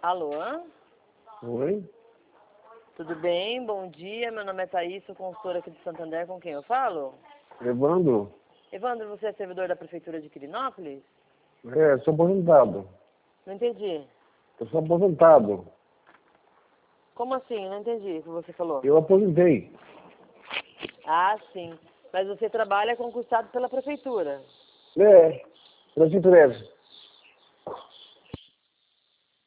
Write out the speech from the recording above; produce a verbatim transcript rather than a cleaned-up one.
Alô? Oi? Tudo bem? Bom dia. Meu nome é Thaís, sou consultora aqui de Santander. Com quem eu falo? Evandro? Evandro, você é servidor da Prefeitura de Quirinópolis? É, sou aposentado. Não entendi. Eu sou aposentado. Como assim? Não entendi o que você falou. Eu aposentei. Ah, sim. Mas você trabalha concursado pela Prefeitura? É, por gentileza.